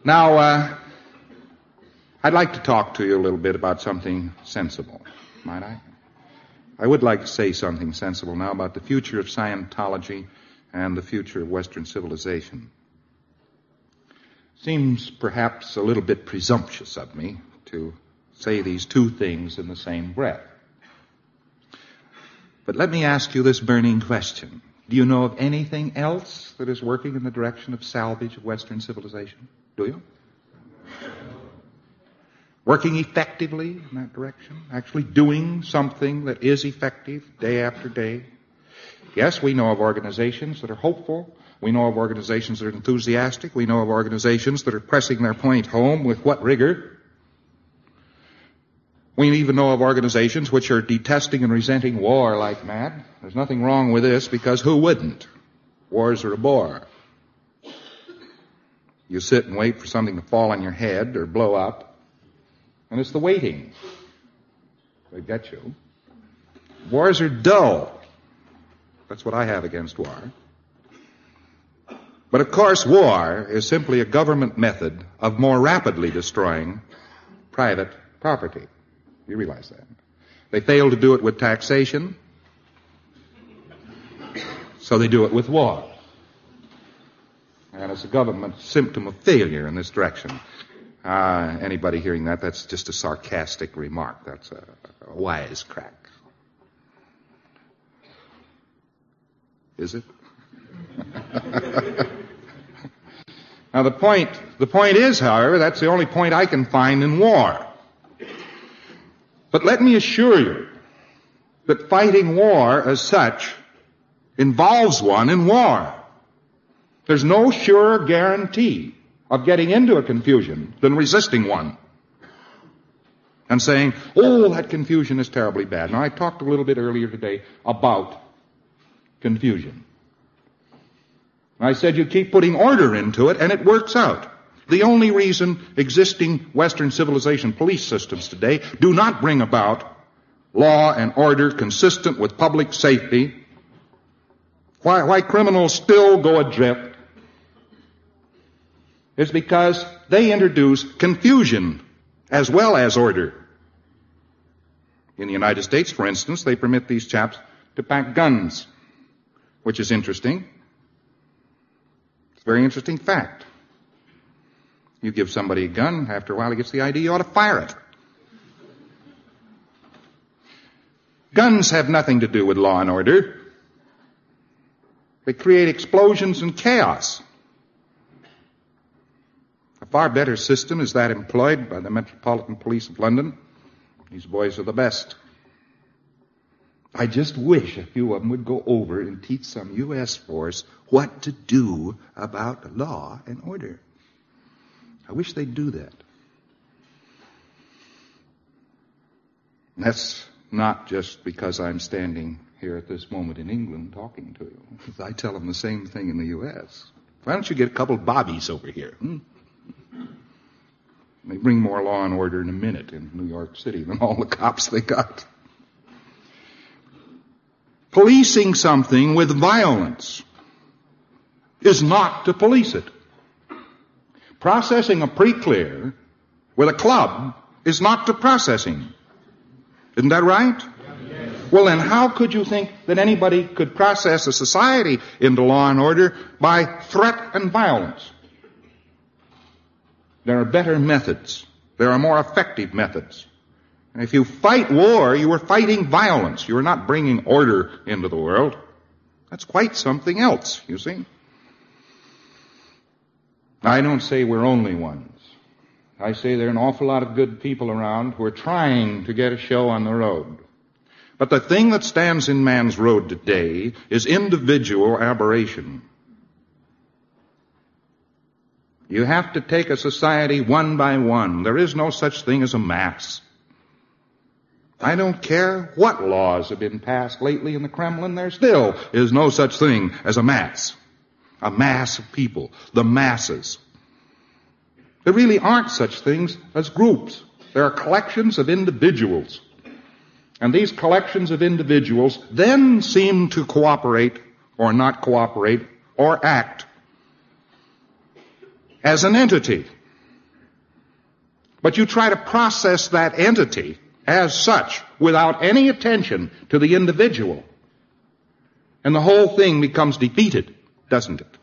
Now, I'd like to talk to you a little bit about something sensible, might I? I would like to say something sensible now about the future of Scientology and the future of Western civilization. Seems perhaps a little bit presumptuous of me to say these two things in the same breath. But let me ask you this burning question. Do you know of anything else that is working in the direction of salvage of Western civilization? Do you? Working effectively in that direction? Actually doing something that is effective day after day? Yes, we know of organizations that are hopeful. We know of organizations that are enthusiastic. We know of organizations that are pressing their point home with what rigor. We even know of organizations which are detesting and resenting war like mad. There's nothing wrong with this because who wouldn't? Wars are a bore. You sit and wait for something to fall on your head or blow up, and it's the waiting that gets you. Wars are dull. That's what I have against war. But of course, war is simply a government method of more rapidly destroying private property. You realize that. They fail to do it with taxation, so they do it with war. And it's a government symptom of failure in this direction. Anybody hearing that, that's just a sarcastic remark. That's a wisecrack. Is it? Now the point is, however, that's the only point I can find in war. But let me assure you that fighting war as such involves one in war. There's no surer guarantee of getting into a confusion than resisting one and saying, oh, that confusion is terribly bad. Now, I talked a little bit earlier today about confusion. I said you keep putting order into it, and it works out. The only reason existing Western civilization police systems today do not bring about law and order consistent with public safety, why criminals still go adrift, is because they introduce confusion as well as order. In the United States, for instance, they permit these chaps to pack guns, which is interesting. It's a very interesting fact. You give somebody a gun, after a while he gets the idea you ought to fire it. Guns have nothing to do with law and order. They create explosions and chaos. A far better system is that employed by the Metropolitan Police of London. These boys are the best. I just wish a few of them would go over and teach some U.S. force what to do about law and order. I wish they'd do that. And that's not just because I'm standing here at this moment in England talking to you. I tell them the same thing in the U.S. Why don't you get a couple of bobbies over here? They bring more law and order in a minute in New York City than all the cops they got. Policing something with violence is not to police it. Processing a pre-clear with a club is not to processing. Isn't that right? Yes. Well, then how could you think that anybody could process a society into law and order by threat and violence? There are better methods. There are more effective methods. And if you fight war, you are fighting violence. You are not bringing order into the world. That's quite something else, you see. I don't say we're only ones. I say there are an awful lot of good people around who are trying to get a show on the road. But the thing that stands in man's road today is individual aberration. You have to take a society one by one. There is no such thing as a mass. I don't care what laws have been passed lately in the Kremlin, there still is no such thing as a mass. A mass of people, the masses. There really aren't such things as groups. There are collections of individuals. And these collections of individuals then seem to cooperate or not cooperate or act as an entity. But you try to process that entity as such without any attention to the individual. And the whole thing becomes defeated, doesn't it?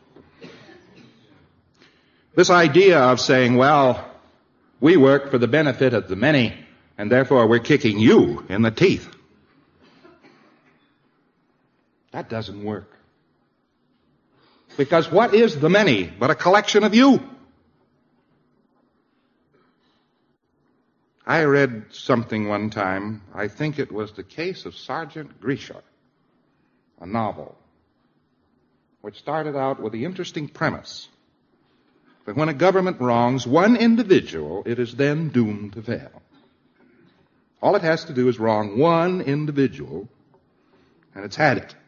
This idea of saying, well, we work for the benefit of the many, and therefore we're kicking you in the teeth. That doesn't work. Because what is the many but a collection of you? I read something one time, I think it was The Case of Sergeant Grisha, a novel, which started out with the interesting premise that when a government wrongs one individual, it is then doomed to fail. All it has to do is wrong one individual, and it's had it.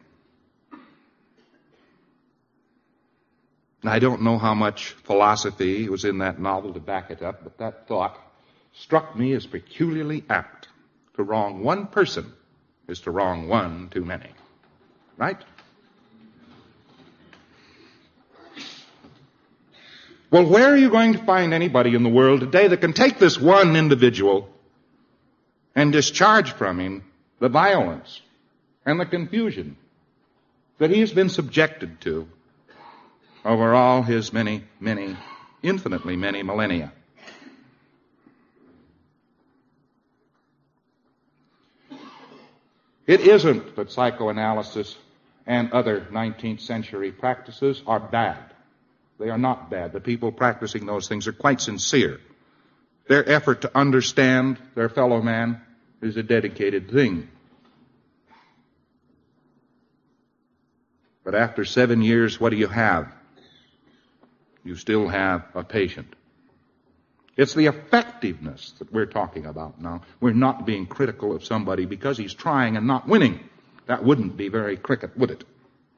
And I don't know how much philosophy was in that novel to back it up, but that thought struck me as peculiarly apt. To wrong one person is to wrong one too many. Right? Well, where are you going to find anybody in the world today that can take this one individual and discharge from him the violence and the confusion that he has been subjected to over all his many, infinitely many millennia? It isn't that psychoanalysis and other 19th century practices are bad. They are not bad. The people practicing those things are quite sincere. Their effort to understand their fellow man is a dedicated thing. But after 7 years, what do you have? You still have a patient. It's the effectiveness that we're talking about now. We're not being critical of somebody because he's trying and not winning. That wouldn't be very cricket, would it?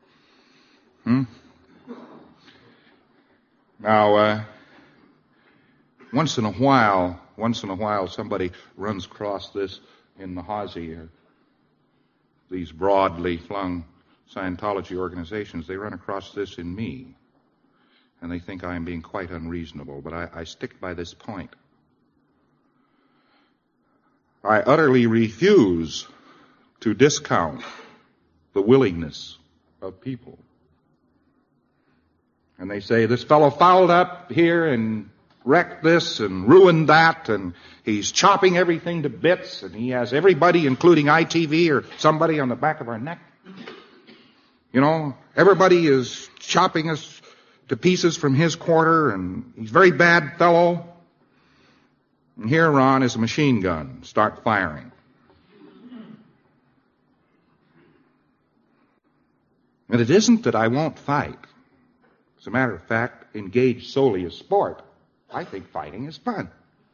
Now, once in a while, somebody runs across this in the Hazy, these broadly flung Scientology organizations. They run across this in me. And they think I am being quite unreasonable, but I stick by this point. I utterly refuse to discount the willingness of people. And they say, this fellow fouled up here and wrecked this and ruined that, and he's chopping everything to bits, and he has everybody, including ITV or somebody, on the back of our neck. You know, everybody is chopping us to pieces from his quarter, and he's a very bad fellow. And here, Ron, is a machine gun. Start firing. And it isn't that I won't fight. As a matter of fact, engaged solely as sport, I think fighting is fun.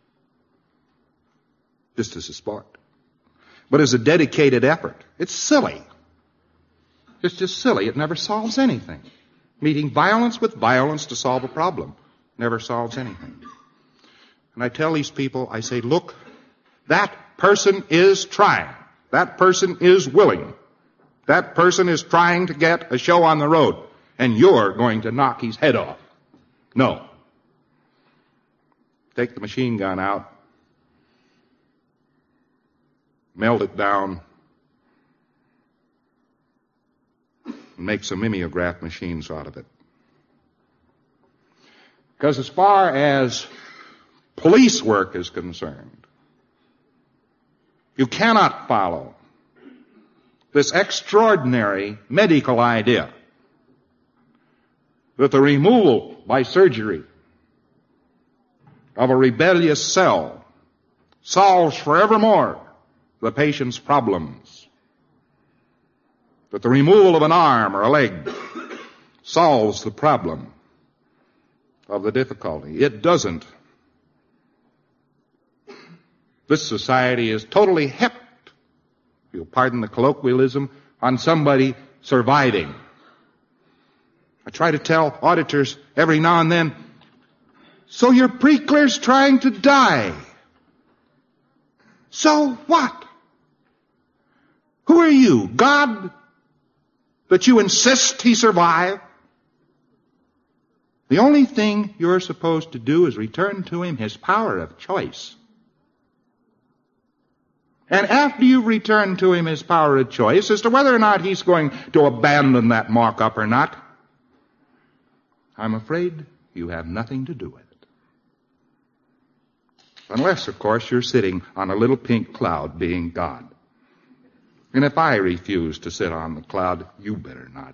Just as a sport. But as a dedicated effort, it's silly. It's just silly. It never solves anything. Meeting violence with violence to solve a problem never solves anything. And I tell these people, I say, look, that person is trying. That person is willing. That person is trying to get a show on the road. And you're going to knock his head off. No. Take the machine gun out. Melt it down. And make some mimeograph machines out of it. Because as far as police work is concerned, you cannot follow this extraordinary medical idea that the removal by surgery of a rebellious cell solves forevermore the patient's problems. That the removal of an arm or a leg solves the problem of the difficulty. It doesn't. This society is totally hepped, if you'll pardon the colloquialism, on somebody surviving. I try to tell auditors every now and then, so your Precler's trying to die. So what? Who are you, God, that you insist he survive? The only thing you're supposed to do is return to him his power of choice. And after you've returned to him his power of choice as to whether or not he's going to abandon that mock-up or not, I'm afraid you have nothing to do with it. Unless, of course, you're sitting on a little pink cloud being God. And if I refuse to sit on the cloud, you better not.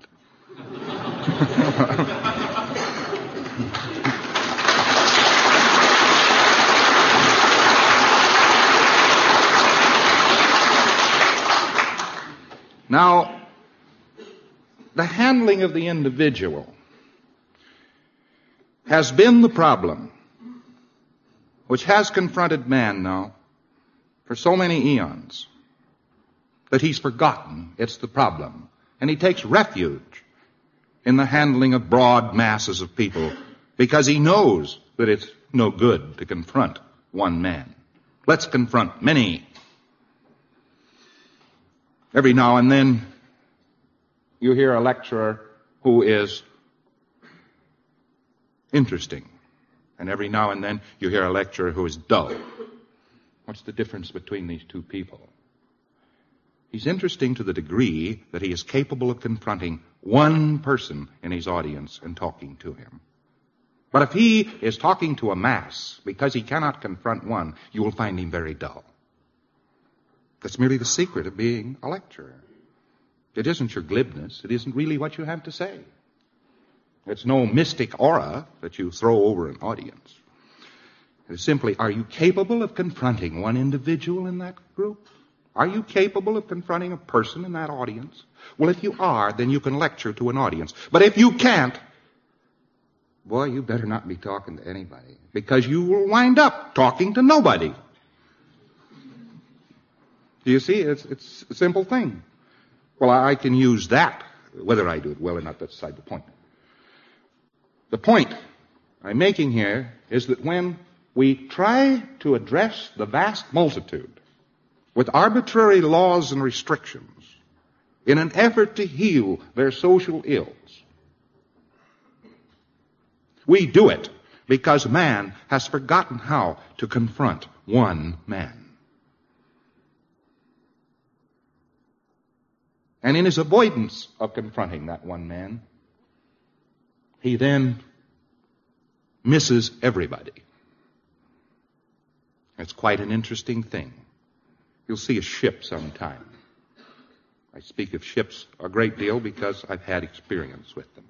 Now, the handling of the individual has been the problem which has confronted man now for so many eons that he's forgotten it's the problem. And he takes refuge in the handling of broad masses of people because he knows that it's no good to confront one man. Let's confront many. Every now and then you hear a lecturer who is interesting. And every now and then you hear a lecturer who is dull. What's the difference between these two people? He's interesting to the degree that he is capable of confronting one person in his audience and talking to him. But if he is talking to a mass because he cannot confront one, you will find him very dull. That's merely the secret of being a lecturer. It isn't your glibness. It isn't really what you have to say. It's no mystic aura that you throw over an audience. It's simply, are you capable of confronting one individual in that group? Are you capable of confronting a person in that audience? Well, if you are, then you can lecture to an audience. But if you can't, boy, you better not be talking to anybody, because you will wind up talking to nobody. Do you see? It's a simple thing. Well, I can use that. Whether I do it well or not, that's beside the point. The point I'm making here is that when we try to address the vast multitude with arbitrary laws and restrictions in an effort to heal their social ills, we do it because man has forgotten how to confront one man. And in his avoidance of confronting that one man, he then misses everybody. It's quite an interesting thing. You'll see a ship sometime. I speak of ships a great deal because I've had experience with them.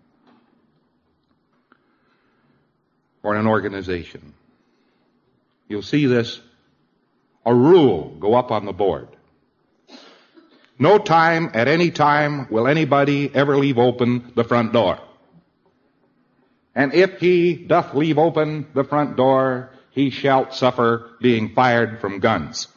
Or an organization. You'll see this, a rule go up on the board. No time, at any time, will anybody ever leave open the front door. And if he doth leave open the front door, he shall suffer being fired from guns.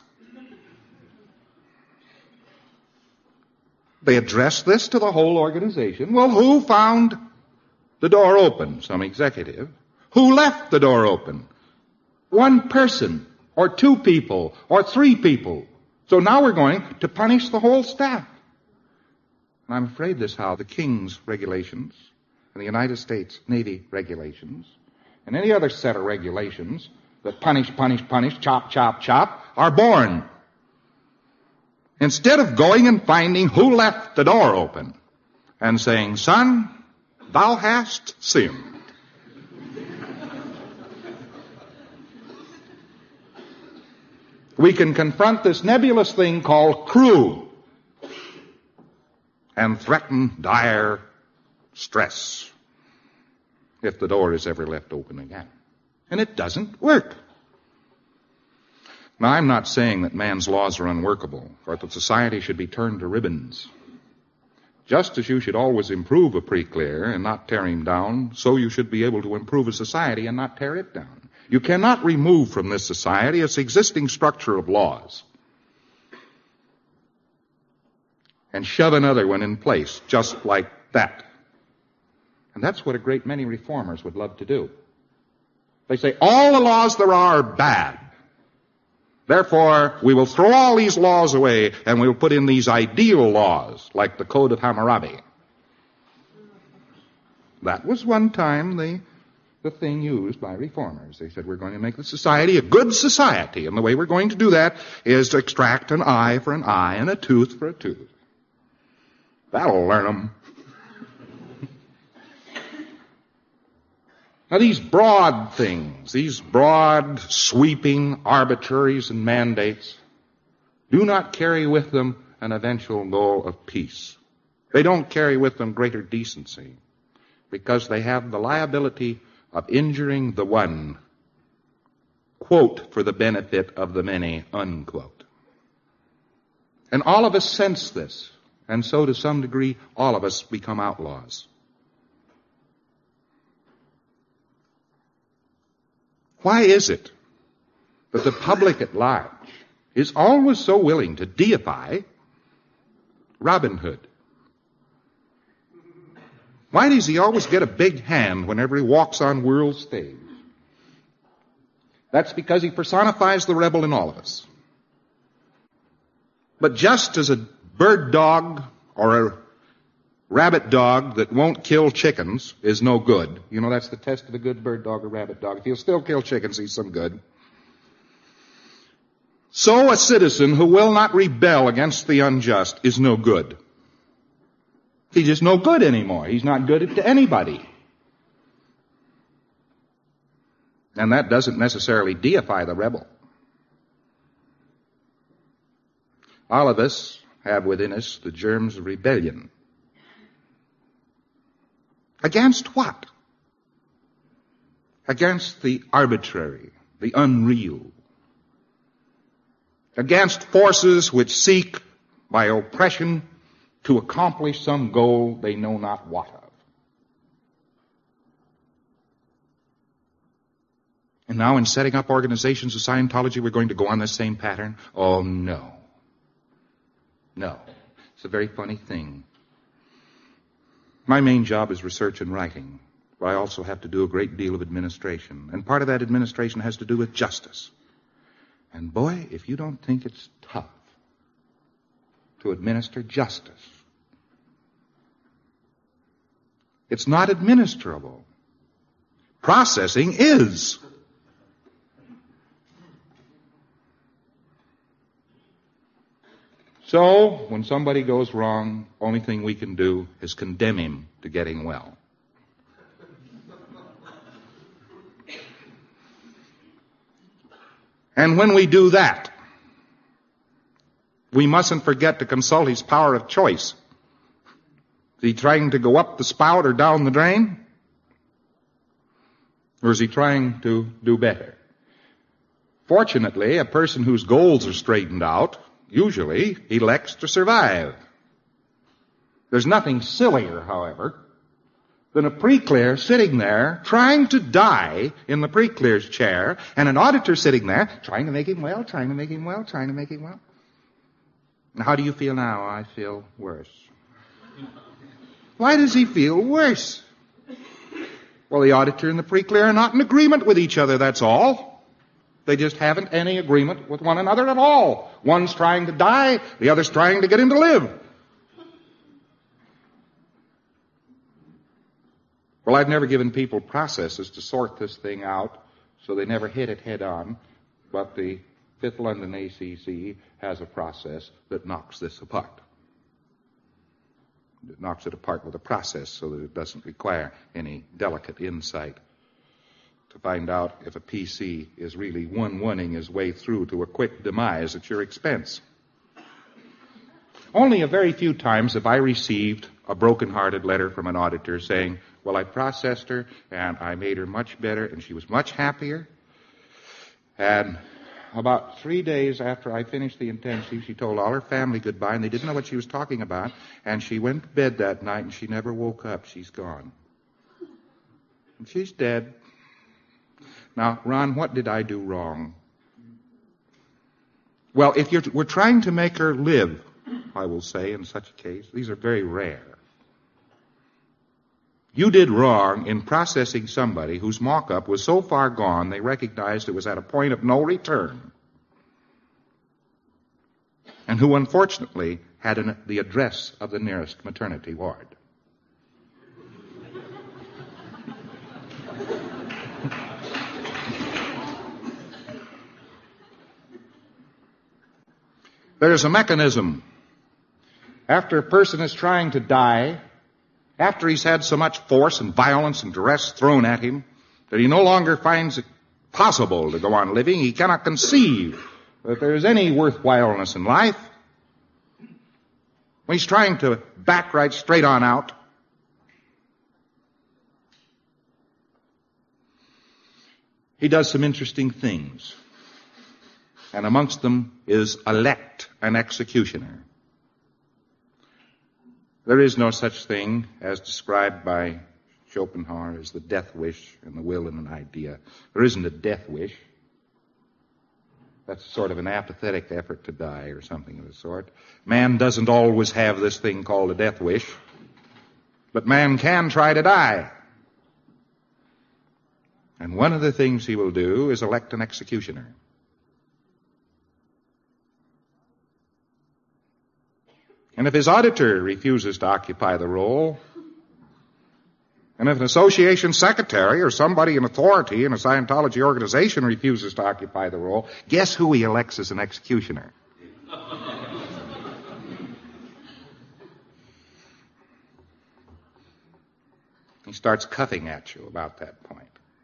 They addressed this to the whole organization. Well, who found the door open? Some executive. Who left the door open? One person, or two people, or three people. So now we're going to punish the whole staff. And I'm afraid this is how the King's regulations and the United States Navy regulations and any other set of regulations that punish, chop, chop, chop, are born. Instead of going and finding who left the door open and saying, son, thou hast sinned. We can confront this nebulous thing called crew and threaten dire stress if the door is ever left open again. And it doesn't work. Now, I'm not saying that man's laws are unworkable or that society should be turned to ribbons. Just as you should always improve a pre-clear and not tear him down, so you should be able to improve a society and not tear it down. You cannot remove from this society its existing structure of laws and shove another one in place just like that. And that's what a great many reformers would love to do. They say, all the laws there are bad. Therefore, we will throw all these laws away and we will put in these ideal laws like the Code of Hammurabi. That was one time the the thing used by reformers. They said, we're going to make the society a good society, and the way we're going to do that is to extract an eye for an eye and a tooth for a tooth. That'll learn them. Now, these broad things, these broad, sweeping arbitraries and mandates do not carry with them an eventual goal of peace. They don't carry with them greater decency because they have the liability of injuring the one, quote, for the benefit of the many, unquote. And all of us sense this, and so to some degree, all of us become outlaws. Why is it that the public at large is always so willing to deify Robin Hood? Why does he always get a big hand whenever he walks on world stage? That's because he personifies the rebel in all of us. But just as a bird dog or a rabbit dog that won't kill chickens is no good. You know, that's the test of a good bird dog or rabbit dog. If he'll still kill chickens, he's some good. So a citizen who will not rebel against the unjust is no good. He's just no good anymore. He's not good to anybody. And that doesn't necessarily deify the rebel. All of us have within us the germs of rebellion. Against what? Against the arbitrary, the unreal. Against forces which seek, by oppression, to accomplish some goal they know not what of. And now in setting up organizations of Scientology, we're going to go on this same pattern? Oh, no. No. It's a very funny thing. My main job is research and writing, but I also have to do a great deal of administration. And part of that administration has to do with justice. And boy, if you don't think it's tough to administer justice, it's not administrable. Processing is. So, when somebody goes wrong, only thing we can do is condemn him to getting well. And when we do that, we mustn't forget to consult his power of choice. Is he trying to go up the spout or down the drain? Or is he trying to do better? Fortunately, a person whose goals are straightened out usually elects to survive. There's nothing sillier, however, than a pre-clear sitting there trying to die in the pre-clear's chair and an auditor sitting there trying to make him well, trying to make him well, trying to make him well. And how do you feel now? I feel worse. Why does he feel worse? Well, the auditor and the pre-clear are not in agreement with each other, that's all. They just haven't any agreement with one another at all. One's trying to die, the other's trying to get him to live. Well, I've never given people processes to sort this thing out, so they never hit it head on. But the Fifth London ACC has a process that knocks this apart. It knocks it apart with a process so that it doesn't require any delicate insight to find out if a PC is really one-oneing his way through to a quick demise at your expense. Only a very few times have I received a broken-hearted letter from an auditor saying, well, I processed her, and I made her much better, and she was much happier. And about 3 days after I finished the intensive, she told all her family goodbye, and they didn't know what she was talking about. And she went to bed that night, and she never woke up. She's gone. And she's dead. Now, Ron, what did I do wrong? Well, if we're trying to make her live, I will say, in such a case, these are very rare. You did wrong in processing somebody whose mock-up was so far gone they recognized it was at a point of no return, and who unfortunately had the address of the nearest maternity ward. There's a mechanism. After a person is trying to die, after he's had so much force and violence and duress thrown at him that he no longer finds it possible to go on living, he cannot conceive that there is any worthwhileness in life, when he's trying to back right straight on out, he does some interesting things. And amongst them is elect an executioner. There is no such thing as described by Schopenhauer as the death wish and the will and an idea. There isn't a death wish. That's sort of an apathetic effort to die or something of the sort. Man doesn't always have this thing called a death wish, but man can try to die. And one of the things he will do is elect an executioner. And if his auditor refuses to occupy the role, and if an association secretary or somebody in authority in a Scientology organization refuses to occupy the role, guess who he elects as an executioner? He starts cuffing at you about that point.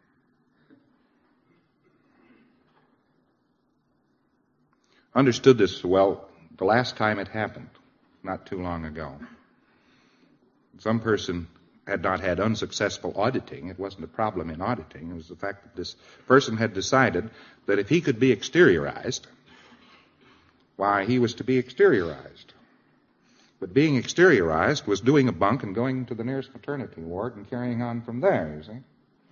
Understood this well the last time it happened, not too long ago. Some person had not had unsuccessful auditing. It wasn't a problem in auditing. It was the fact that this person had decided that if he could be exteriorized, why, he was to be exteriorized. But being exteriorized was doing a bunk and going to the nearest maternity ward and carrying on from there, you see.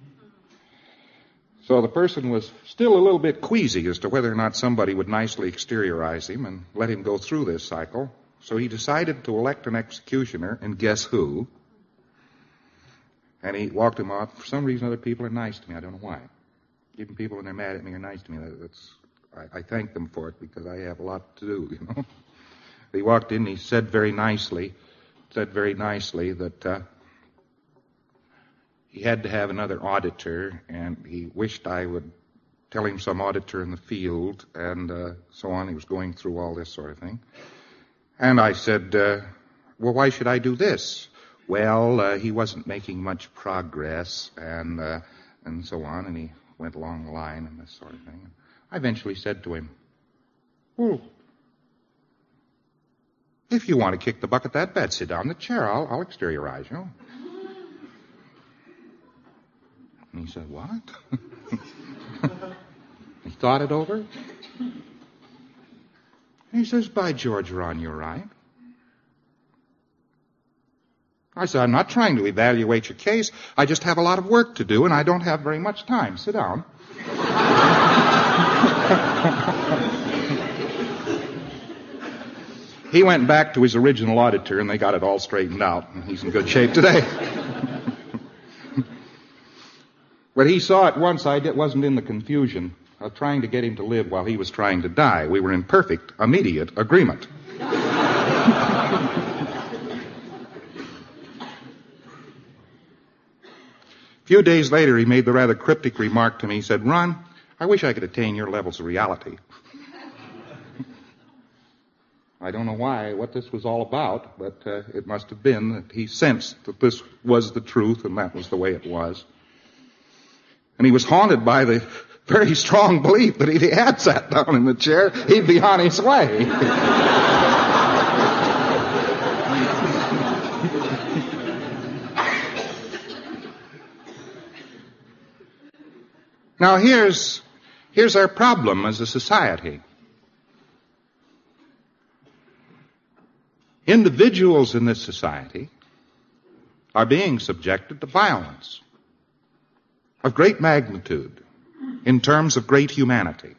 So the person was still a little bit queasy as to whether or not somebody would nicely exteriorize him and let him go through this cycle. So he decided to elect an executioner, and guess who? And he walked him off. For some reason, other people are nice to me. I don't know why. Even people when they're mad at me are nice to me. I thank them for it because I have a lot to do, you know. He walked in and he said very nicely that he had to have another auditor, and he wished I would tell him some auditor in the field, and so on. He was going through all this sort of thing. And I said, well, why should I do this? Well, he wasn't making much progress, and so on, and he went along the line and this sort of thing. I eventually said to him, well, if you want to kick the bucket that bad, sit down in the chair. I'll exteriorize you. And he said, what? He thought it over. And he says, by George, Ron, you're right. I said, I'm not trying to evaluate your case. I just have a lot of work to do, and I don't have very much time. Sit down. He went back to his original auditor, and they got it all straightened out, and he's in good shape today. But he saw at once I wasn't in the confusion of trying to get him to live while he was trying to die. We were in perfect, immediate agreement. A few days later, he made the rather cryptic remark to me. He said, Ron, I wish I could attain your levels of reality. I don't know what this was all about, but it must have been that he sensed that this was the truth and that was the way it was. And he was haunted by the very strong belief that if he had sat down in the chair, he'd be on his way. Now here's our problem as a society. Individuals in this society are being subjected to violence of great magnitude in terms of great humanity.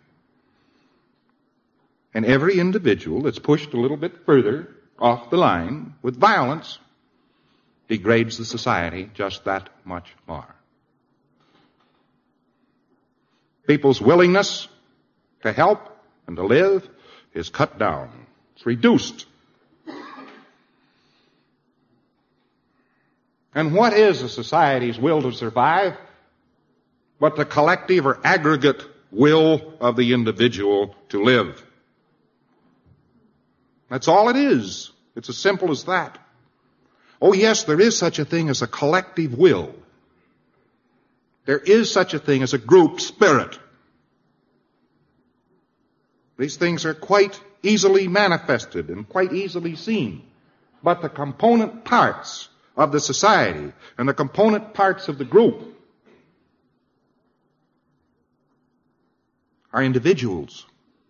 And every individual that's pushed a little bit further off the line with violence degrades the society just that much more. People's willingness to help and to live is cut down. It's reduced. And what is a society's will to survive but the collective or aggregate will of the individual to live? That's all it is. It's as simple as that. Oh yes, there is such a thing as a collective will. There is such a thing as a group spirit. These things are quite easily manifested and quite easily seen. But the component parts of the society and the component parts of the group are individuals.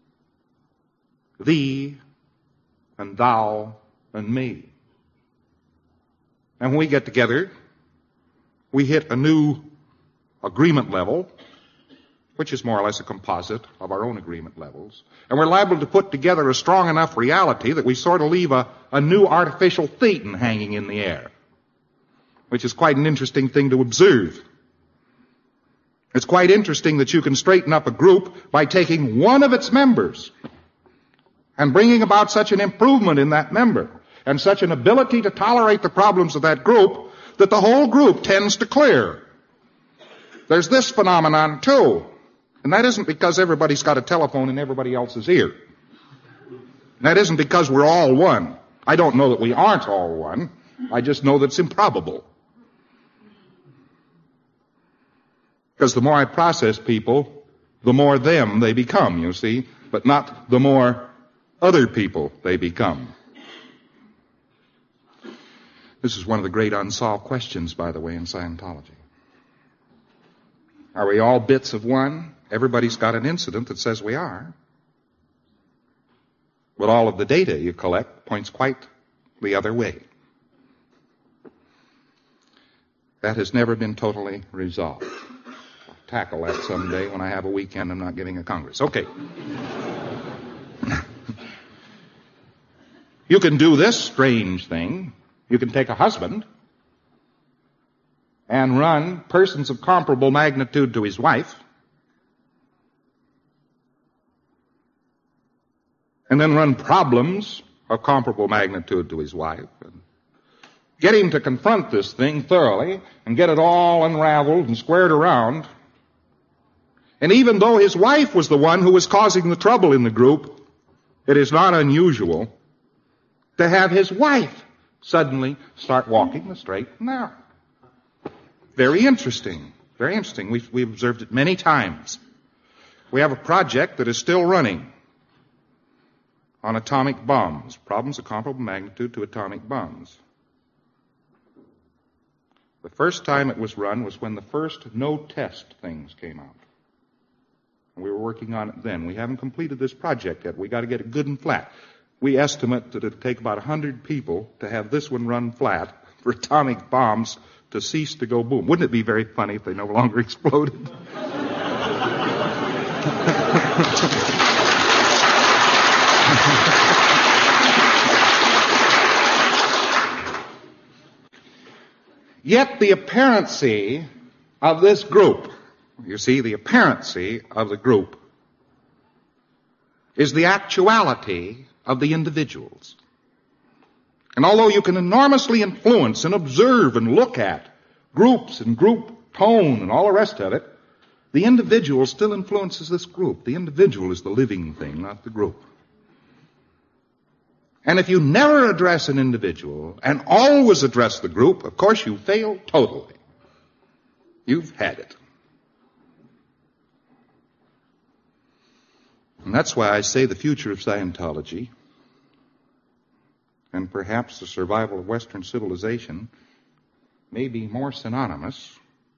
Thee and thou and me. And when we get together, we hit a new agreement level, which is more or less a composite of our own agreement levels. And we're liable to put together a strong enough reality that we sort of leave a new artificial thetan hanging in the air, which is quite an interesting thing to observe. It's quite interesting that you can straighten up a group by taking one of its members and bringing about such an improvement in that member and such an ability to tolerate the problems of that group that the whole group tends to clear. There's this phenomenon too, and that isn't because everybody's got a telephone in everybody else's ear. That isn't because we're all one. I don't know that we aren't all one. I just know that it's improbable. Because the more I process people, the more them they become, you see, but not the more other people they become. This is one of the great unsolved questions, by the way, in Scientology. Are we all bits of one? Everybody's got an incident that says we are. But all of the data you collect points quite the other way. That has never been totally resolved. I'll tackle that someday when I have a weekend I'm not giving a Congress. Okay. You can do this strange thing. You can take a husband and run persons of comparable magnitude to his wife, and then run problems of comparable magnitude to his wife, and get him to confront this thing thoroughly and get it all unraveled and squared around. And even though his wife was the one who was causing the trouble in the group, it is not unusual to have his wife suddenly start walking the straight and narrow. Very interesting. Very interesting. We've observed it many times. We have a project that is still running on atomic bombs, problems of comparable magnitude to atomic bombs. The first time it was run was when the first no-test things came out. And we were working on it then. We haven't completed this project yet. We got to get it good and flat. We estimate that it'd take about 100 people to have this one run flat for atomic bombs to cease to go boom. Wouldn't it be very funny if they no longer exploded? Yet the apparency of this group, you see, the apparency of the group is the actuality of the individuals. And although you can enormously influence and observe and look at groups and group tone and all the rest of it, the individual still influences this group. The individual is the living thing, not the group. And if you never address an individual and always address the group, of course you fail totally. You've had it. And that's why I say the future of Scientology, and perhaps the survival of Western civilization, may be more synonymous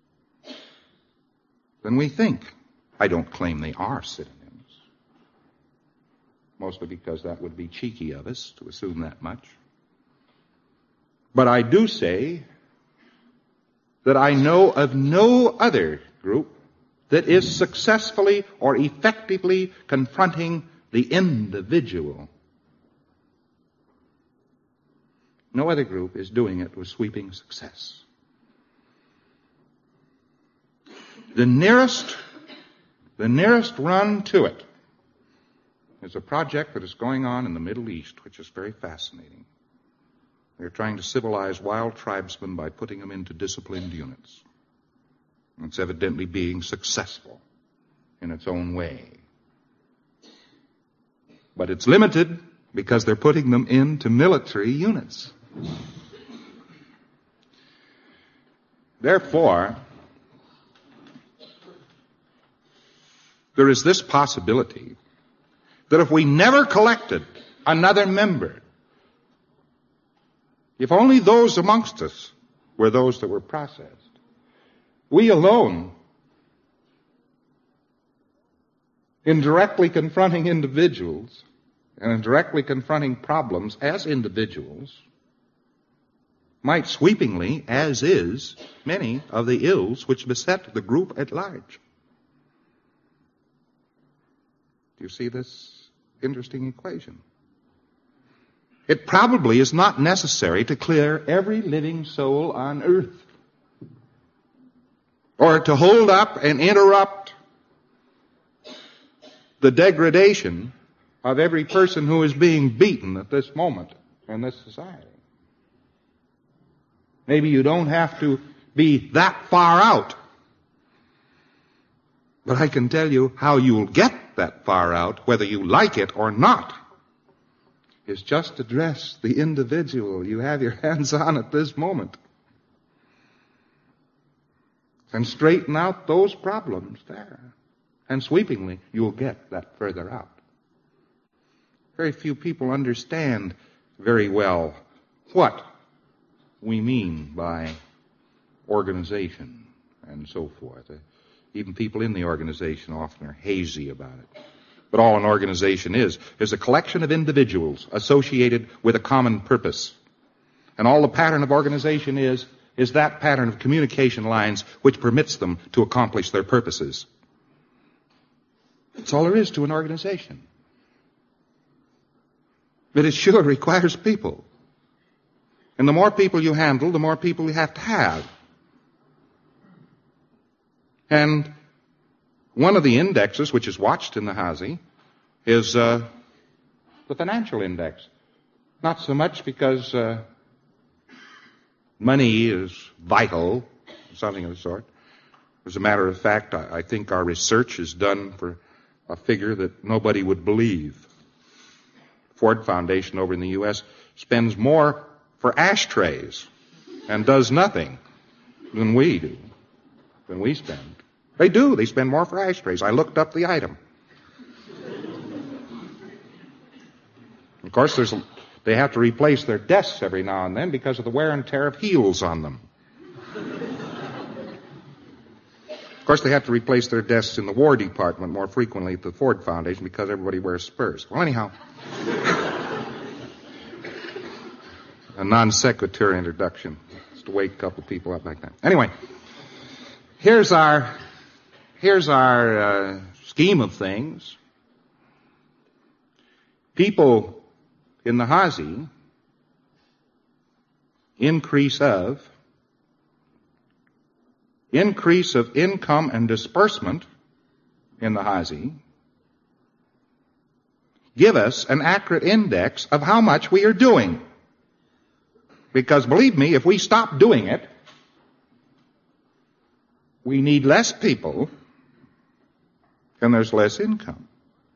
than we think. I don't claim they are synonyms, mostly because that would be cheeky of us to assume that much. But I do say that I know of no other group that is successfully or effectively confronting the individual. No other group is doing it with sweeping success. The nearest run to it is a project that is going on in the Middle East, which is very fascinating. They're trying to civilize wild tribesmen by putting them into disciplined units. It's evidently being successful in its own way. But it's limited because they're putting them into military units. Therefore, there is this possibility that if we never collected another member, if only those amongst us were those that were processed, we alone, in directly confronting individuals and in directly confronting problems as individuals, might sweepingly, as is, many of the ills which beset the group at large. Do you see this interesting equation? It probably is not necessary to clear every living soul on earth, or to hold up and interrupt the degradation of every person who is being beaten at this moment in this society. Maybe you don't have to be that far out. But I can tell you how you'll get that far out, whether you like it or not, is just address the individual you have your hands on at this moment. And straighten out those problems there. And sweepingly, you'll get that further out. Very few people understand very well what we mean by organization and so forth. Even people in the organization often are hazy about it. But all an organization is a collection of individuals associated with a common purpose. And all the pattern of organization is that pattern of communication lines which permits them to accomplish their purposes. That's all there is to an organization. But it sure requires people. And the more people you handle, the more people you have to have. And one of the indexes which is watched in the Hazy is the financial index. Not so much because money is vital, something of the sort. As a matter of fact, I think our research is done for a figure that nobody would believe. Ford Foundation over in the U.S. spends more for ashtrays and does nothing than we do, than we spend. They do. They spend more for ashtrays. I looked up the item. Of course, they have to replace their desks every now and then because of the wear and tear of heels on them. Of course, they have to replace their desks in the War Department more frequently at the Ford Foundation because everybody wears spurs. Well, anyhow, a non sequitur introduction, just to wake a couple of people up like that. Anyway, here's our scheme of things. People in the Hazy, increase of income and disbursement in the Hazy, give us an accurate index of how much we are doing. Because believe me, if we stop doing it, we need less people and there's less income.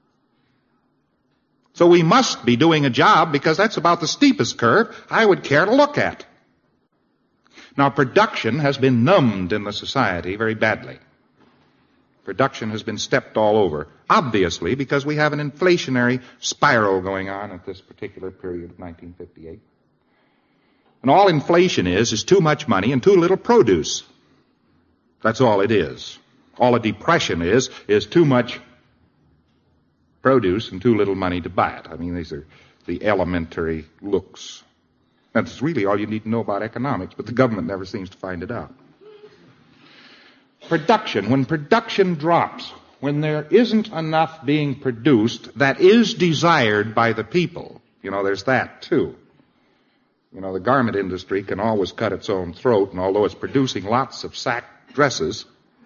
So we must be doing a job because that's about the steepest curve I would care to look at. Now, production has been numbed in the society very badly. Production has been stepped all over, obviously because we have an inflationary spiral going on at this particular period of 1958. And all inflation is too much money and too little produce. That's all it is. All a depression is too much produce and too little money to buy it. I mean, these are the elementary looks. That's really all you need to know about economics, but the government never seems to find it out. Production. When production drops, when there isn't enough being produced that is desired by the people, there's that too. The garment industry can always cut its own throat, and although it's producing lots of sack dresses,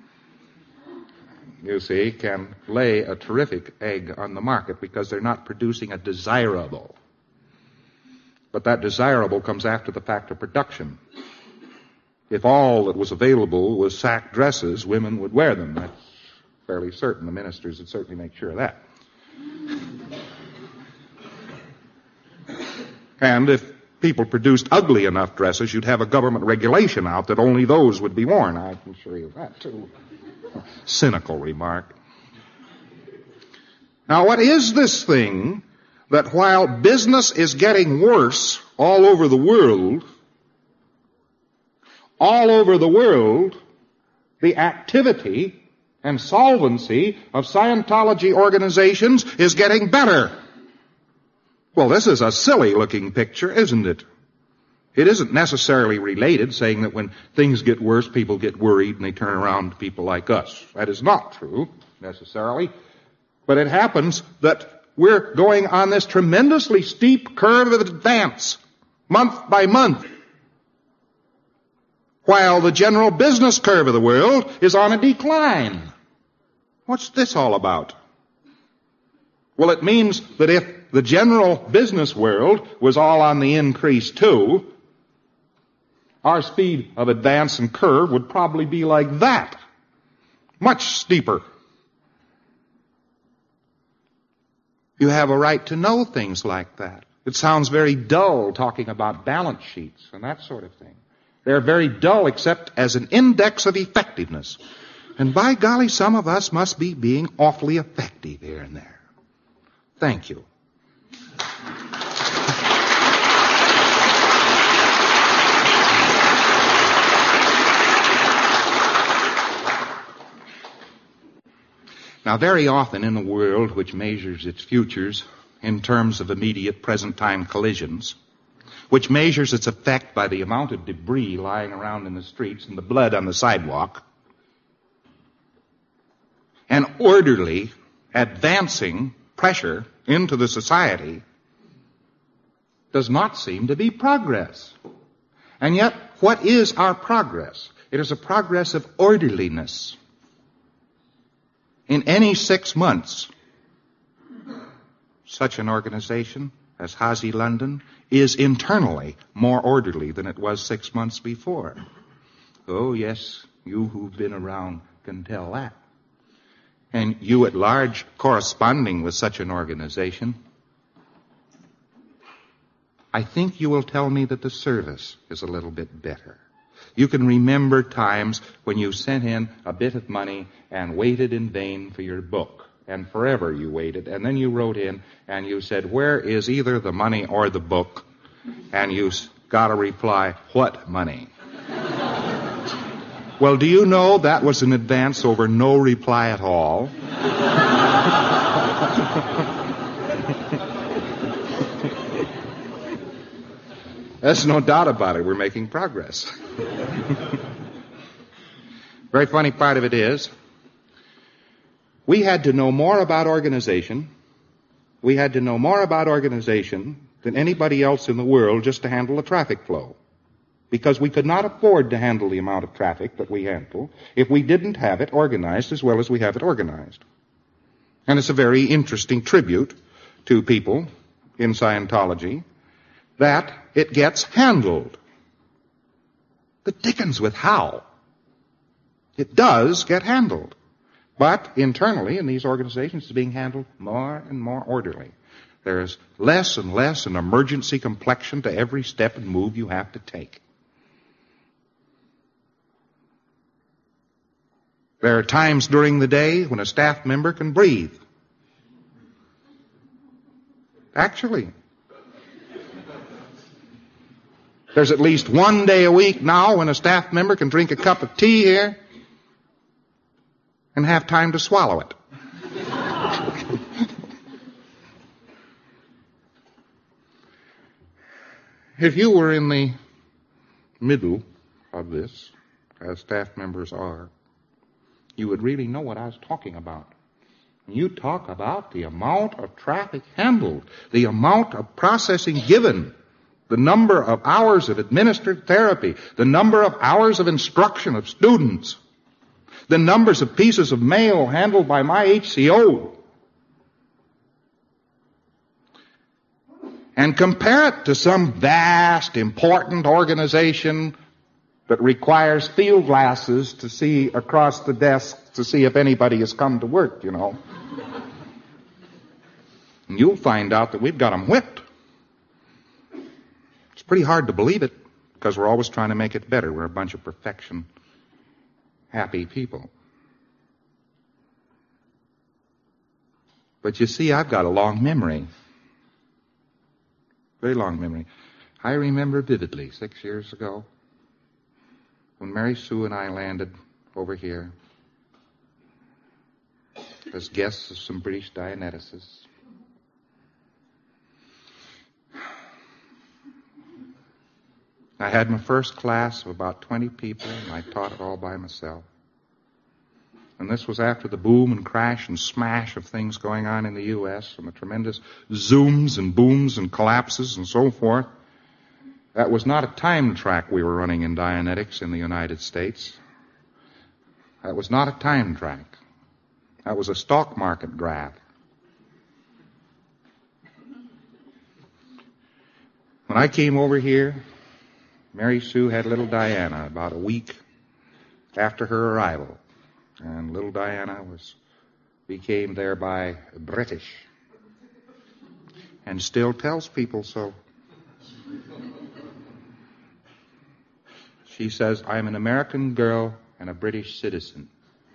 you see, can lay a terrific egg on the market because they're not producing a desirable. But that desirable comes after the fact of production. If all that was available was sack dresses, women would wear them. That's fairly certain. The ministers would certainly make sure of that. And if people produced ugly enough dresses, you'd have a government regulation out that only those would be worn. I can assure you of that, too. Cynical remark. Now, what is this thing that while business is getting worse all over the world, the activity and solvency of Scientology organizations is getting better? Well, this is a silly-looking picture, isn't it? It isn't necessarily related, saying that when things get worse, people get worried and they turn around to people like us. That is not true, necessarily. But it happens that we're going on this tremendously steep curve of advance, month by month, while the general business curve of the world is on a decline. What's this all about? Well, it means that if the general business world was all on the increase too, our speed of advance and curve would probably be like that. Much steeper. You have a right to know things like that. It sounds very dull talking about balance sheets and that sort of thing. They're very dull except as an index of effectiveness. And by golly, some of us must be being awfully effective here and there. Thank you. Now, very often in a world which measures its futures in terms of immediate present-time collisions, which measures its effect by the amount of debris lying around in the streets and the blood on the sidewalk, an orderly, advancing pressure into the society does not seem to be progress. And yet, what is our progress? It is a progress of orderliness. In any 6 months, such an organization as Hazy London is internally more orderly than it was 6 months before. Oh, yes, you who've been around can tell that. And you at large corresponding with such an organization, I think you will tell me that the service is a little bit better. You can remember times when you sent in a bit of money and waited in vain for your book. And forever you waited. And then you wrote in and you said, where is either the money or the book? And you got a reply, what money? Well, do you know that was an advance over no reply at all? There's no doubt about it. We're making progress. Very funny part of it is, we had to know more about organization. We had to know more about organization than anybody else in the world just to handle the traffic flow. Because we could not afford to handle the amount of traffic that we handle if we didn't have it organized as well as we have it organized. And it's a very interesting tribute to people in Scientology that it gets handled. The dickens with how? It does get handled. But internally in these organizations it's being handled more and more orderly. There is less and less an emergency complexion to every step and move you have to take. There are times during the day when a staff member can breathe. Actually. There's at least one day a week now when a staff member can drink a cup of tea here and have time to swallow it. If you were in the middle of this, as staff members are, you would really know what I was talking about. You talk about the amount of traffic handled, the amount of processing given, the number of hours of administered therapy, the number of hours of instruction of students, the numbers of pieces of mail handled by my HCO. And compare it to some vast, important organization that requires field glasses to see across the desk to see if anybody has come to work, you know. And you'll find out that we've got them whipped. pretty hard to believe it because we're always trying to make it better. We're a bunch of perfection, happy people. But you see, I've got a long memory. Very long memory. I remember vividly 6 years ago when Mary Sue and I landed over here as guests of some British Dianeticists. I had my first class of about 20 people, and I taught it all by myself. And this was after the boom and crash and smash of things going on in the U.S. and the tremendous zooms and booms and collapses and so forth. That was not a time track we were running in Dianetics in the United States. That was not a time track. That was a stock market graph. When I came over here, Mary Sue had little Diana about a week after her arrival. And little Diana became thereby British. And still tells people so. She says, I'm an American girl and a British citizen.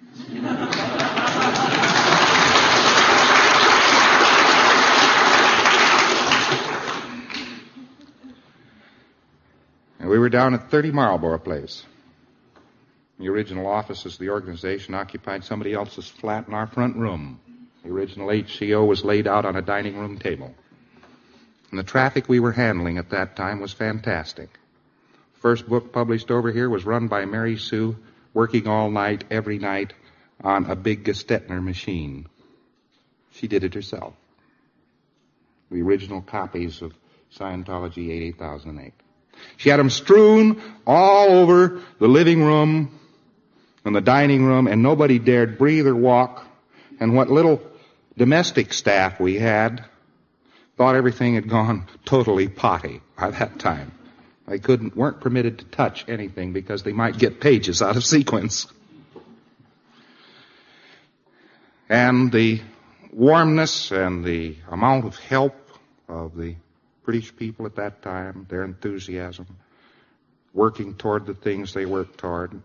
And we were down at 30 Marlborough Place. The original offices of the organization occupied somebody else's flat in our front room. The original HCO was laid out on a dining room table. And the traffic we were handling at that time was fantastic. First book published over here was run by Mary Sue, working all night, every night, on a big Gestetner machine. She did it herself. The original copies of Scientology 8008. She had them strewn all over the living room and the dining room, and nobody dared breathe or walk. And what little domestic staff we had thought everything had gone totally potty by that time. They weren't permitted to touch anything because they might get pages out of sequence. And the warmness and the amount of help of the British people at that time, their enthusiasm, working toward the things they worked toward,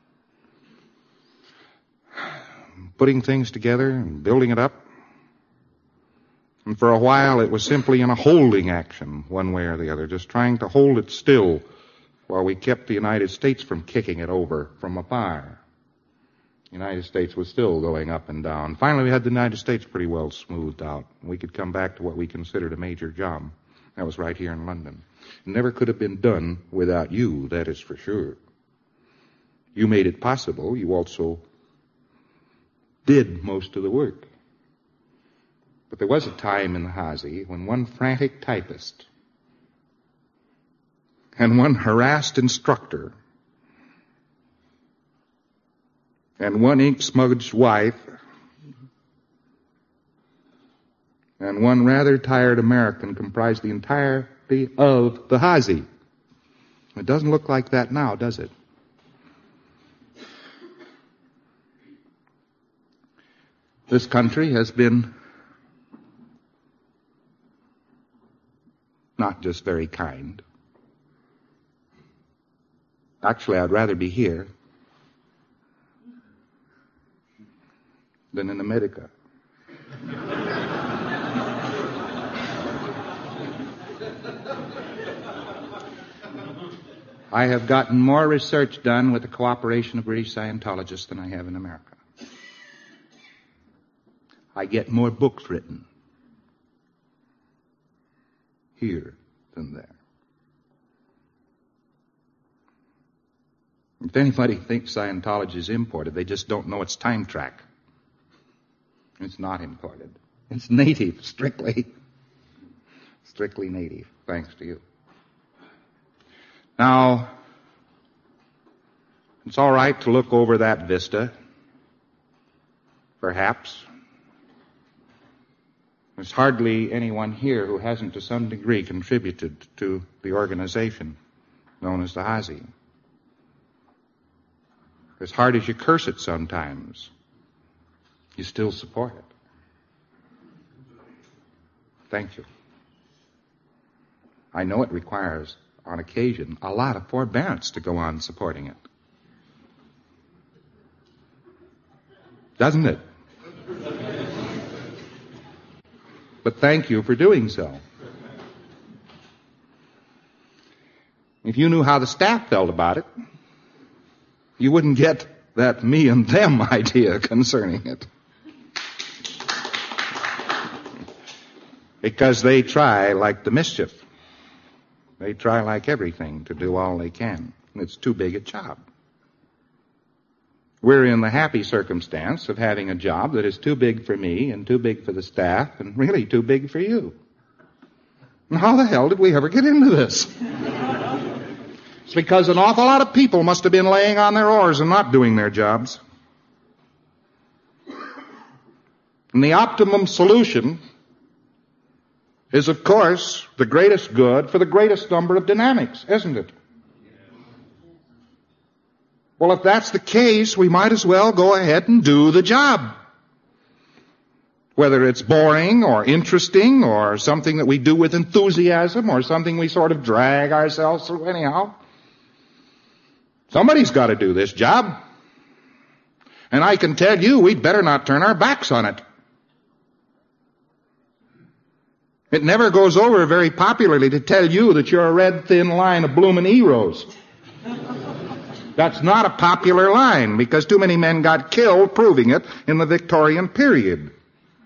putting things together and building it up. And for a while it was simply in a holding action, one way or the other, just trying to hold it still while we kept the United States from kicking it over from afar. The United States was still going up and down. Finally, we had the United States pretty well smoothed out. We could come back to what we considered a major job. That was right here in London. It never could have been done without you, that is for sure. You made it possible. You also did most of the work. But there was a time in the Hazy when one frantic typist and one harassed instructor and one ink-smudged wife and one rather tired American comprised the entirety of the Hazy. It doesn't look like that now, does it? This country has been not just very kind. Actually, I'd rather be here than in America. I have gotten more research done with the cooperation of British Scientologists than I have in America. I get more books written here than there. If anybody thinks Scientology is imported, they just don't know its time track. It's not imported. It's native, strictly native, thanks to you. Now, it's all right to look over that vista, perhaps. There's hardly anyone here who hasn't to some degree contributed to the organization known as the Hazy. As hard as you curse it sometimes, you still support it. Thank you. I know it requires on occasion, a lot of forbearance to go on supporting it. Doesn't it? But thank you for doing so. If you knew how the staff felt about it, you wouldn't get that me and them idea concerning it. Because they try like the mischief. They try like everything to do all they can. And it's too big a job. We're in the happy circumstance of having a job that is too big for me and too big for the staff and really too big for you. And how the hell did we ever get into this? It's because an awful lot of people must have been laying on their oars and not doing their jobs. And the optimum solution is, of course, the greatest good for the greatest number of dynamics, isn't it? Well, if that's the case, we might as well go ahead and do the job. Whether it's boring or interesting or something that we do with enthusiasm or something we sort of drag ourselves through anyhow. Somebody's got to do this job. And I can tell you, we'd better not turn our backs on it. It never goes over very popularly to tell you that you're a red, thin line of bloomin' heroes. That's not a popular line because too many men got killed proving it in the Victorian period.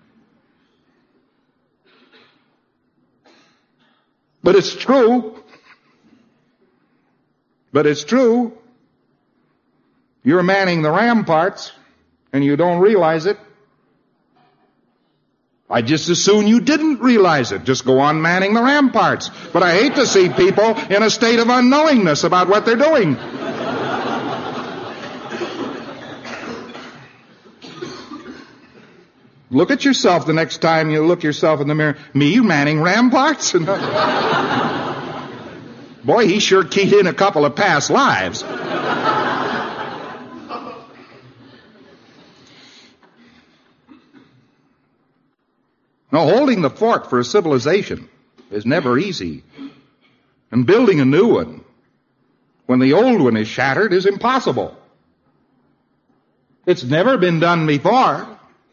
But it's true. But it's true. You're manning the ramparts and you don't realize it. I just as soon you didn't realize it. Just go on manning the ramparts. But I hate to see people in a state of unknowingness about what they're doing. Look at yourself the next time you look yourself in the mirror. Me manning ramparts? Boy, he sure keyed in a couple of past lives. Now, holding the fort for a civilization is never easy. And building a new one, when the old one is shattered, is impossible. It's never been done before.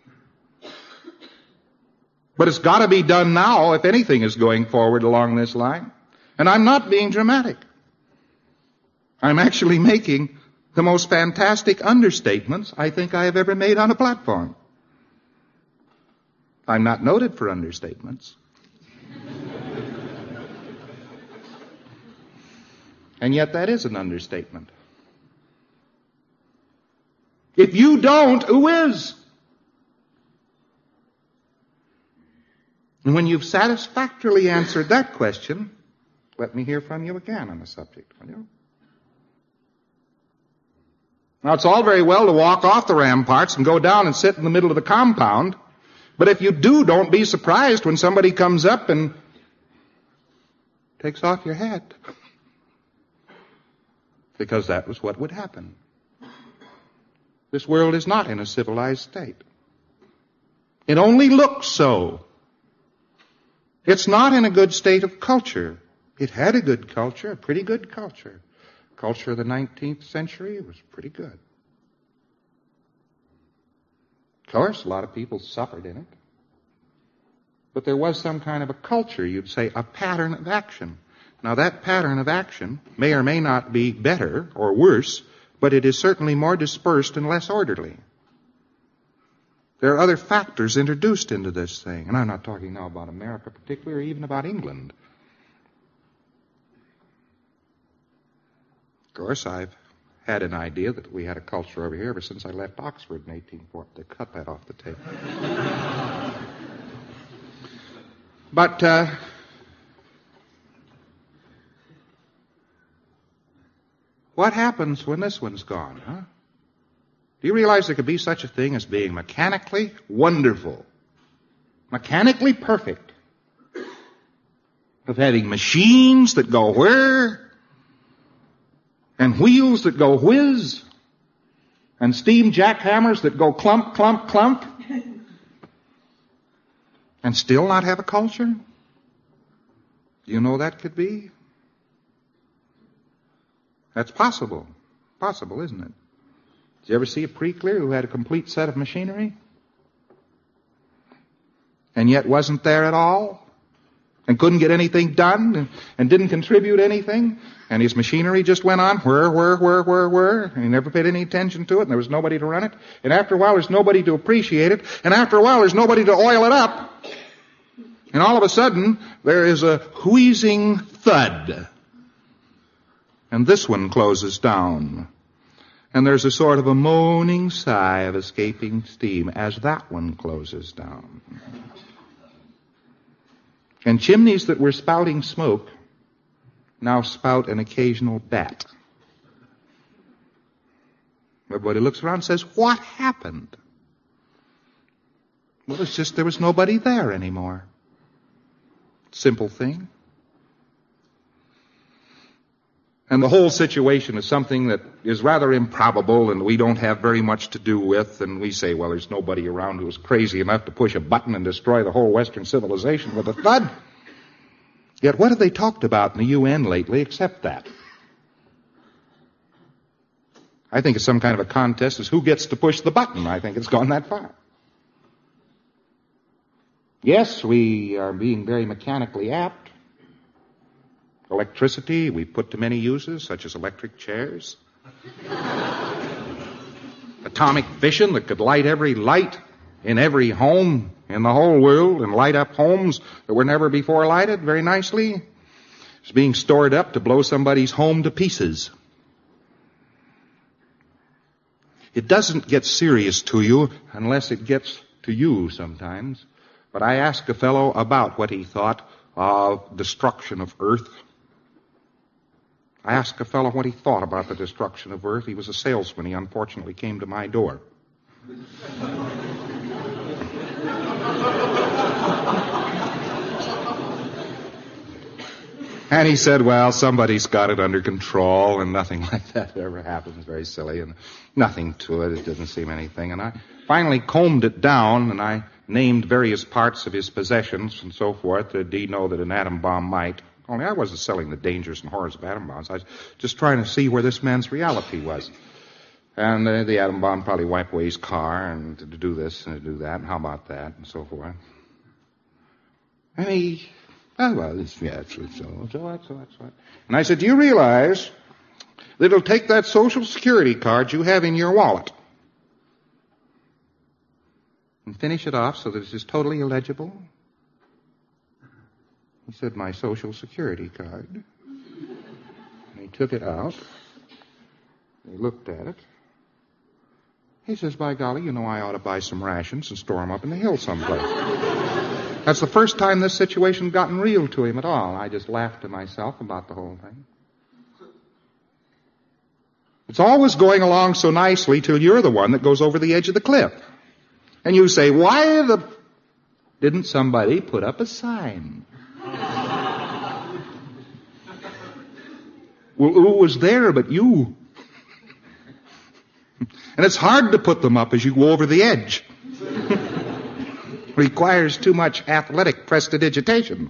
But it's got to be done now if anything is going forward along this line. And I'm not being dramatic. I'm actually making the most fantastic understatements I think I have ever made on a platform. I'm not noted for understatements. And yet that is an understatement. If you don't, who is? And when you've satisfactorily answered that question, let me hear from you again on the subject, will you? Now, it's all very well to walk off the ramparts and go down and sit in the middle of the compound, but if you do, don't be surprised when somebody comes up and takes off your hat. Because that was what would happen. This world is not in a civilized state. It only looks so. It's not in a good state of culture. It had a good culture, a pretty good culture. Culture of the 19th century was pretty good. Of course, a lot of people suffered in it. But there was some kind of a culture, you'd say, a pattern of action. Now, that pattern of action may or may not be better or worse, but it is certainly more dispersed and less orderly. There are other factors introduced into this thing, and I'm not talking now about America particularly, or even about England. Of course, I've had an idea that we had a culture over here ever since I left Oxford in 1840. They cut that off the tape. But what happens when this one's gone, huh? Do you realize there could be such a thing as being mechanically wonderful, mechanically perfect, of having machines that go where, and wheels that go whiz, and steam jackhammers that go clump, clump, clump, and still not have a culture? Do you know that could be? That's possible. Possible, isn't it? Did you ever see a pre-clear who had a complete set of machinery? And yet wasn't there at all? And couldn't get anything done? And didn't contribute anything? And his machinery just went on, whir, and he never paid any attention to it, and there was nobody to run it. And after a while, there's nobody to appreciate it. And after a while, there's nobody to oil it up. And all of a sudden, there is a wheezing thud. And this one closes down. And there's a sort of a moaning sigh of escaping steam as that one closes down. And chimneys that were spouting smoke now spout an occasional bat. Everybody looks around and says, what happened? Well, it's just there was nobody there anymore. Simple thing. And the whole situation is something that is rather improbable and we don't have very much to do with. And we say, well, there's nobody around who's crazy enough to push a button and destroy the whole Western civilization with a thud. Yet what have they talked about in the UN lately except that? I think it's some kind of a contest as who gets to push the button. I think it's gone that far. Yes, we are being very mechanically apt. Electricity, we put to many uses, such as electric chairs. Atomic fission that could light every light in every home in the whole world and light up homes that were never before lighted very nicely. It's being stored up to blow somebody's home to pieces. It doesn't get serious to you unless it gets to you sometimes. But I asked a fellow about what he thought of destruction of Earth. I asked a fellow what he thought about the destruction of Earth. He was a salesman. He unfortunately came to my door. And he said, well, somebody's got it under control, and nothing like that ever happens. Very silly, and nothing to it. It doesn't seem anything. And I finally combed it down, and I named various parts of his possessions and so forth. Did he know that an atom bomb might? Only I wasn't selling the dangers and horrors of atom bombs. I was just trying to see where this man's reality was. And the atom bomb probably wiped away his car, and to do this and to do that, and how about that, and so forth. And he, oh, well, that's what. And I said, do you realize that it'll take that Social Security card you have in your wallet and finish it off so that it's just totally illegible? He said, my Social Security card. And he took it out. He looked at it. He says, by golly, you know I ought to buy some rations and store them up in the hills someplace. That's the first time this situation gotten real to him at all. I just laughed to myself about the whole thing. It's always going along so nicely till you're the one that goes over the edge of the cliff. And you say, why didn't somebody put up a sign? Well, who was there but you? And it's hard to put them up as you go over the edge. Requires too much athletic prestidigitation.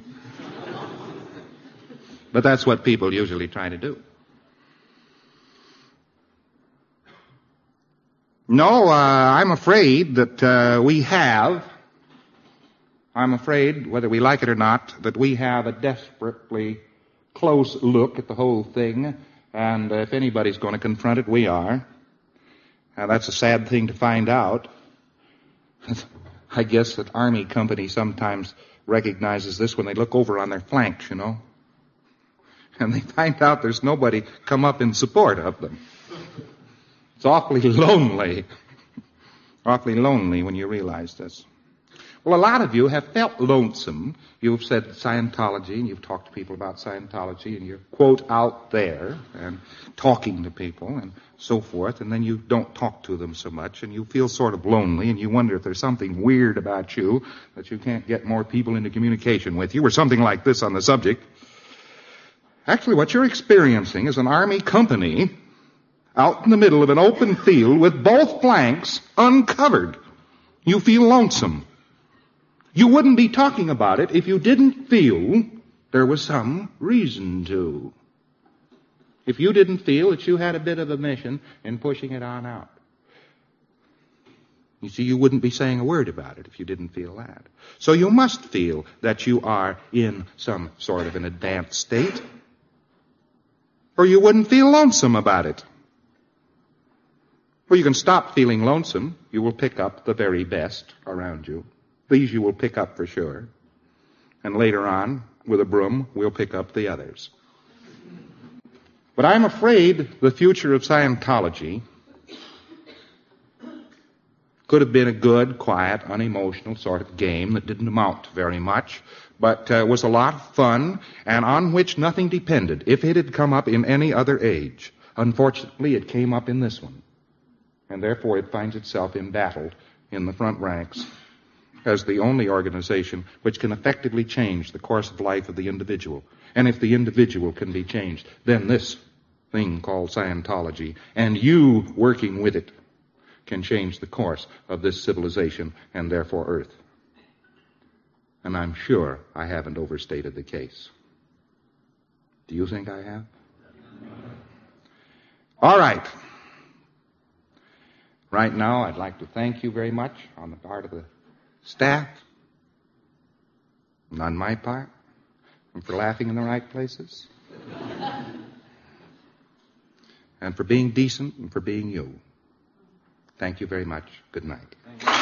But that's what people usually try to do. No, I'm afraid that I'm afraid, whether we like it or not, that we have a desperately close look at the whole thing, and if anybody's going to confront it, we are. Now, that's a sad thing to find out. I guess that Army company sometimes recognizes this when they look over on their flanks, you know, and they find out there's nobody come up in support of them. It's awfully lonely when you realize this. Well, a lot of you have felt lonesome. You've said Scientology, and you've talked to people about Scientology, and you're, quote, out there and talking to people and so forth, and then you don't talk to them so much, and you feel sort of lonely, and you wonder if there's something weird about you that you can't get more people into communication with you, or something like this on the subject. Actually, what you're experiencing is an Army company out in the middle of an open field with both flanks uncovered. You feel lonesome. You wouldn't be talking about it if you didn't feel there was some reason to. if you didn't feel that you had a bit of a mission in pushing it on out. You see, you wouldn't be saying a word about it if you didn't feel that. So you must feel that you are in some sort of an advanced state, or you wouldn't feel lonesome about it. Well, you can stop feeling lonesome. You will pick up the very best around you. These you will pick up for sure. And later on, with a broom, we'll pick up the others. But I'm afraid the future of Scientology could have been a good, quiet, unemotional sort of game that didn't amount to very much, but was a lot of fun and on which nothing depended if it had come up in any other age. Unfortunately, it came up in this one, and therefore it finds itself embattled in the front ranks as the only organization which can effectively change the course of life of the individual. And if the individual can be changed, then this thing called Scientology, and you working with it, can change the course of this civilization and therefore Earth. And I'm sure I haven't overstated the case. Do you think I have? All right. Right now, I'd like to thank you very much on the part of the staff and on my part, and for laughing in the right places, and for being decent and for being you. Thank you very much. Good night.